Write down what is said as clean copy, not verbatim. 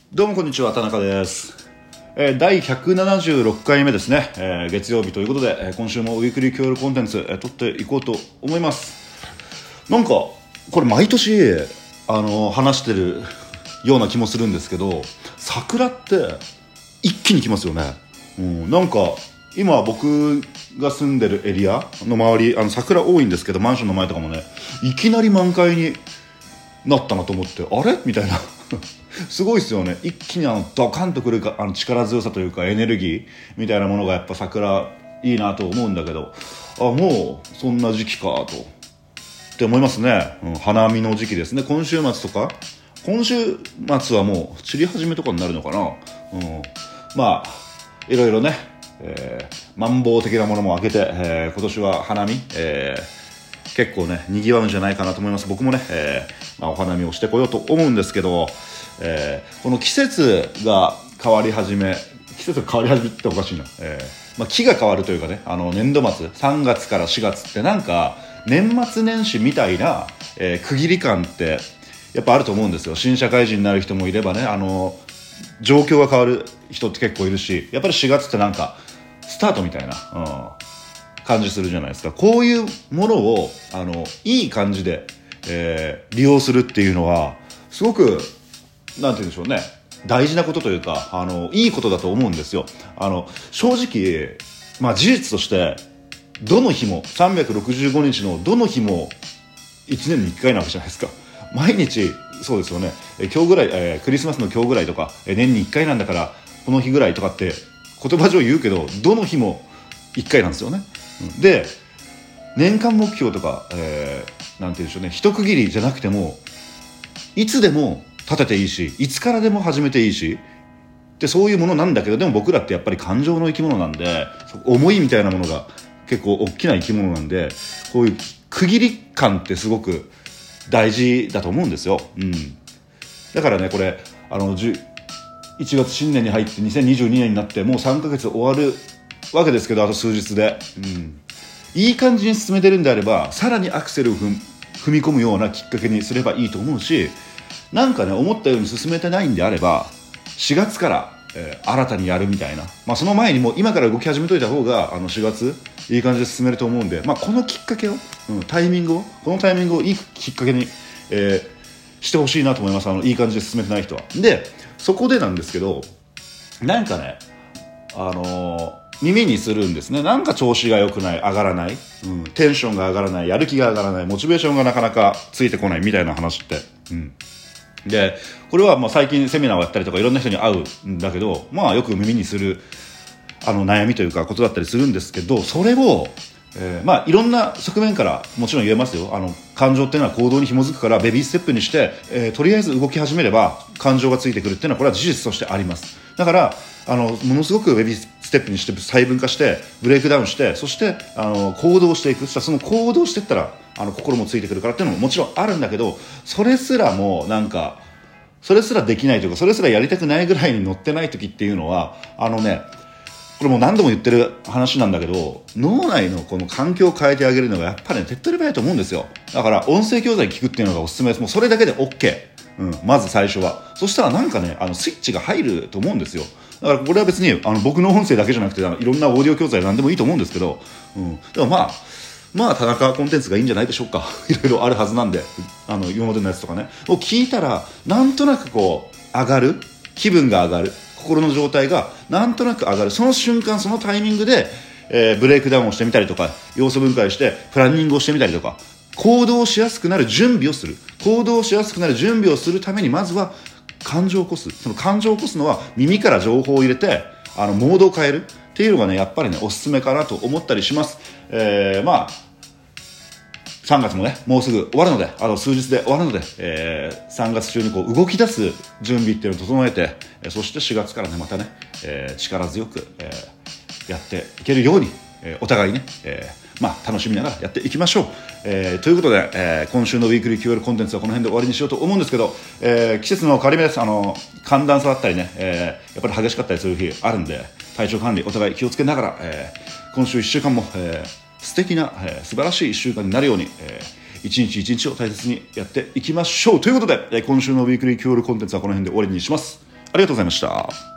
どうもこんにちは、田中です。第176回目ですね、月曜日ということで、今週もウィークリー QR コンテンツ、撮っていこうと思います。なんかこれ毎年話してるような気もするんですけど、桜って一気に来ますよね。なんか今僕が住んでるエリアの周り桜多いんですけど、マンションの前とかもね、いきなり満開になったなと思って、あれみたいなすごいですよね。一気にドカンとくるか力強さというかエネルギーみたいなものがやっぱ桜いいなと思うんだけど、もうそんな時期かとって思いますね。花見の時期ですね。今週末とか、今週末はもう散り始めとかになるのかな。まあいろいろね、マンボウ的なものも開けて、今年は花見、結構ね賑わうんじゃないかなと思います。僕もね、お花見をしてこようと思うんですけど、この季節が変わり始めっておかしいな、木が変わるというかね、年度末3月から4月ってなんか年末年始みたいな、区切り感ってやっぱあると思うんですよ。新社会人になる人もいればね、状況が変わる人って結構いるし、やっぱり4月ってなんかスタートみたいな、感じするじゃないですか。こういうものをいい感じで、利用するっていうのはすごくなんて言うんでしょうね、大事なことというか、いいことだと思うんですよ。正直、事実としてどの日も365日のどの日も1年に1回なわけじゃないですか。毎日そうですよね。今日ぐらい、クリスマスの今日ぐらいとか、年に1回なんだからこの日ぐらいとかって言葉上言うけど、どの日も1回なんですよね。で、年間目標とか、なんて言うんでしょうね、一区切りじゃなくてもいつでも立てていいし、いつからでも始めていいしで、そういうものなんだけど、でも僕らってやっぱり感情の生き物なんで、思いみたいなものが結構大きな生き物なんで、こういう区切り感ってすごく大事だと思うんですよ。だからね、これ1月新年に入って2022年になってもう3ヶ月終わるわけですけど、あと数日で、いい感じに進めてるんであれば、さらにアクセルを踏み込むようなきっかけにすればいいと思うし、なんかね、思ったように進めてないんであれば4月から、新たにやるみたいな、その前にもう今から動き始めといた方が4月いい感じで進めると思うんで、このきっかけを、このタイミングをいいきっかけに、してほしいなと思います。いい感じで進めてない人は。で、そこでなんですけど、なんかね、耳にするんですね。なんか調子が良くない、上がらない、テンションが上がらない、やる気が上がらない、モチベーションがなかなかついてこないみたいな話って、で、これは最近セミナーをやったりとかいろんな人に会うんだけど、よく耳にする悩みというかことだったりするんですけど、それを、いろんな側面からもちろん言えますよ。感情っていうのは行動に紐づくから、ベビーステップにして、とりあえず動き始めれば感情がついてくるっていうのは、これは事実としてあります。だからものすごくベビーステップにして細分化してブレイクダウンして、そして行動していく。その行動していったら心もついてくるからっていうのももちろんあるんだけど、それすらできないというか、それすらやりたくないぐらいに乗ってない時っていうのは、これも何度も言ってる話なんだけど、脳内のこの環境を変えてあげるのがやっぱり手っ取り早いと思うんですよ。だから音声教材聞くっていうのがおすすめです。もうそれだけで OK、まず最初は。そしたらなんかね、スイッチが入ると思うんですよ。だからこれは別に僕の音声だけじゃなくて、いろんなオーディオ教材なんでもいいと思うんですけど、でも田中コンテンツがいいんじゃないでしょうか。いろいろあるはずなんで、今までのやつとかねを聞いたら、なんとなくこう上がる、気分が上がる、心の状態がなんとなく上がる、その瞬間そのタイミングで、ブレイクダウンをしてみたりとか、要素分解してプランニングをしてみたりとか、行動しやすくなる準備をするために、まずは感情を起こす。その感情を起こすのは耳から情報を入れてモードを変えるっていうのがね、やっぱりねおすすめかなと思ったりします。3月もねもうすぐ終わるので、数日で終わるので、3月中にこう動き出す準備っていうのを整えて、そして4月からねまたね、力強く、やっていけるように、お互いね、楽しみながらやっていきましょう。ということで、今週のウィークリー QR コンテンツはこの辺で終わりにしようと思うんですけど、季節の変わり目です。寒暖差だったりね、やっぱり激しかったりする日あるんで、体調管理お互い気をつけながら、今週1週間も、素敵な、素晴らしい1週間になるように、一日一日を大切にやっていきましょう。ということで、今週のウィークリー QR コンテンツはこの辺で終わりにします。 りがとうございました。